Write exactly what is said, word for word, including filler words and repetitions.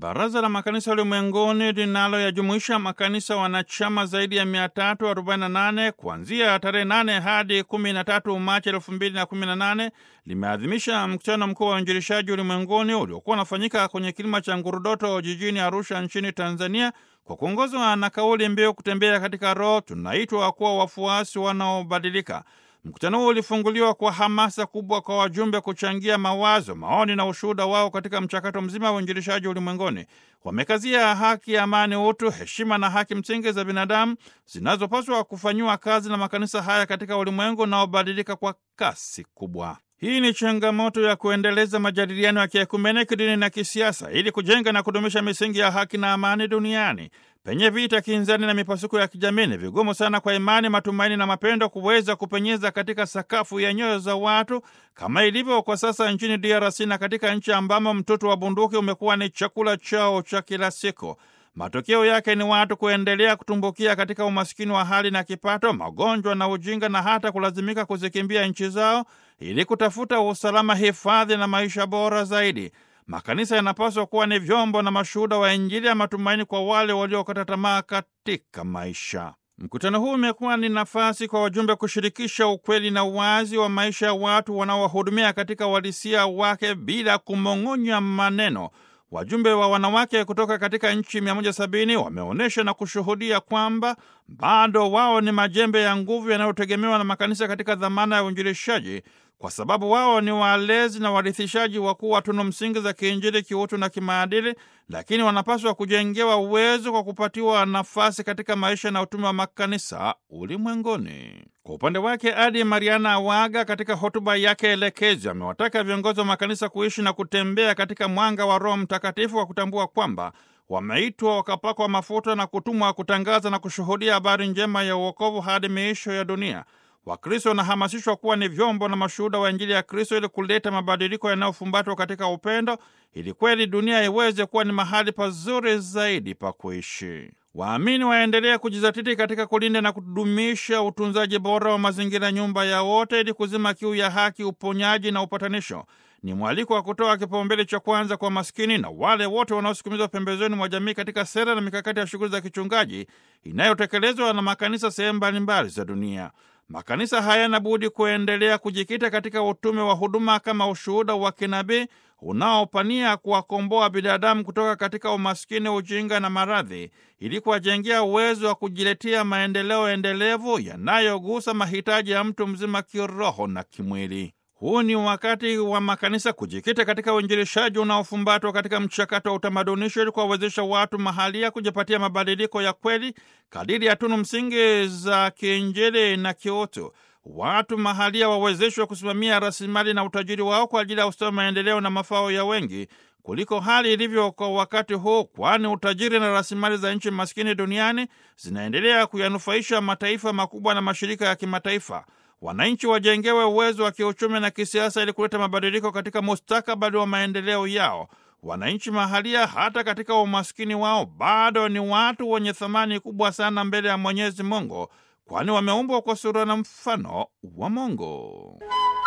Baraza la Makanisa Ulimwenguni linaloyajumuisha makanisa wanachama zaidi ya mia tatu arobaini na nane kuanzia tarehe nane hadi kumi na tatu Machi elfu mbili na kumi na nane limeadhimisha mkutano mkuu wa uinjilishaji ulimwenguni uliokuwa unafanyika kwenye kilima cha Ngurudoto jijini Arusha nchini Tanzania, kwa kuongozwa na kauli mbiu kutembea katika Roho, tunaitwa kuwa wafuasi wanaobadilika. Mkutano huu ulifunguliwa kwa hamasa kubwa kwa wajumbe kuchangia mawazo, maoni na ushuhuda wao katika mchakato mzima wa uinjilishaji ulimwenguni. Wamekazia haki, amani, utu, heshima na haki msingi za binadamu zinazopaswa kufanyiwa kazi na makanisa haya katika ulimwengu unaobadilika kwa kasi kubwa. Hii ni changamoto ya kuendeleza majadiliano ya kiekumene, kidini na kisiasa ili kujenga na kudumisha misingi ya haki na amani duniani. Penye vita, kinzani na mipasuko ya kijamii, ni vigumu sana kwa imani, matumaini na mapendo kuweza kupenyeza katika sakafu ya nyoyo za watu kama ilivyo kwa sasa nchini D R C na katika nchi ambamo mtoto wa bunduki umekuwa ni chakula chao cha kila siku. Matokeo yake ni watu kuendelea kutumbukia katika umasikini wa hali na kipato, magonjwa na ujinga, na hata kulazimika kuzikimbia nchi zao ili kutafuta usalama, hifadhi na maisha bora zaidi. Makanisa yanapaswa kuwa ni vyombo na mashuhuda wa Injili ya matumaini kwa wale waliokata tamaa katika maisha. Mkutano huu umekuwa ni nafasi kwa wajumbe kushirikisha ukweli na uwazi wa maisha ya watu wanaowahudumia katika uhalisia wake bila kumong'onya maneno. Wajumbe wa wanawake kutoka katika nchi mia moja sabini wameonyesha na kushuhudia kwamba bado wao ni majembe ya nguvu yanayotegemewa na makanisa katika dhamana ya uinjilishaji, kwa sababu wao ni walezi na warithishaji wakuu wa tunu msingi za kiinjili, kiutu na kimaadili, lakini wanapaswa kujengewa uwezo kwa kupatiwa nafasi katika maisha na utume wa makanisa ulimwenguni. Kwa upande wake, Adi Mariana Waga katika hotuba yake elekezi amewataka viongozi wa makanisa kuishi na kutembea katika mwanga wa Roho Mtakatifu wa kutambua kwamba wameitwa wakapakwa mafuta na kutumwa kutangaza na kushuhudia habari njema ya uokovu hadi miisho ya dunia. Wakristo wanahamasishwa kuwa ni vyombo na mashuhuda wa Injili ya Kristo ili kuleta mabadiliko yanayofumbatwa katika upendo, ili kweli dunia iweze kuwa ni mahali pazuri zaidi pa kuishi. Waamini waendelee kujizatiti katika kulinda na kudumisha utunzaji bora wa mazingira, nyumba ya wote, ili kuzima kiu ya haki, uponyaji na upatanisho. Ni mwaliko wa kutoa kipaumbele cha kwanza kwa maskini na wale wote wanaosukumizwa pembezoni mwa jamii katika sera na mikakati ya shughuli za kichungaji inayotekelezwa na makanisa sehemu mbalimbali za dunia. Makanisa hayana budi kuendelea kujikita katika utume wa huduma kama ushuhuda wa kinabii unaopania kuwakomboa binadamu kutoka katika umaskini, ujinga na maradhi, ili kuwajengea uwezo wa kujiletea maendeleo endelevu yanayogusa mahitaji ya mtu mzima kiroho na kimwili. Huu ni wakati wa makanisa kujikita katika uinjilishaji unaofumbatwa katika mchakato wa utamadunisho ili kuwawezesha watu mahalia kujipatia mabadiliko ya kweli kadiri ya tunu msingi za kiinjili na kiutu. Watu mahalia wawezeshwe kusimamia rasilimali na utajiri wao kwa ajili ya ustawi, maendeleo na mafao ya wengi kuliko hali ilivyo kwa wakati huu, kwani utajiri na rasilimali za nchi maskini duniani zinaendelea kuyanufaisha mataifa makubwa na mashirika ya kimataifa. Wananchi wajengewe uwezo wa kiuchumi na kisiasa ili kuleta mabadiliko katika mustakabali wa maendeleo yao. Wananchi mahalia, hata katika umaskini wao, bado ni watu wenye thamani kubwa sana mbele ya Mwenyezi Mungu, kwani wameumbwa kwa sura na mfano wa Mungu.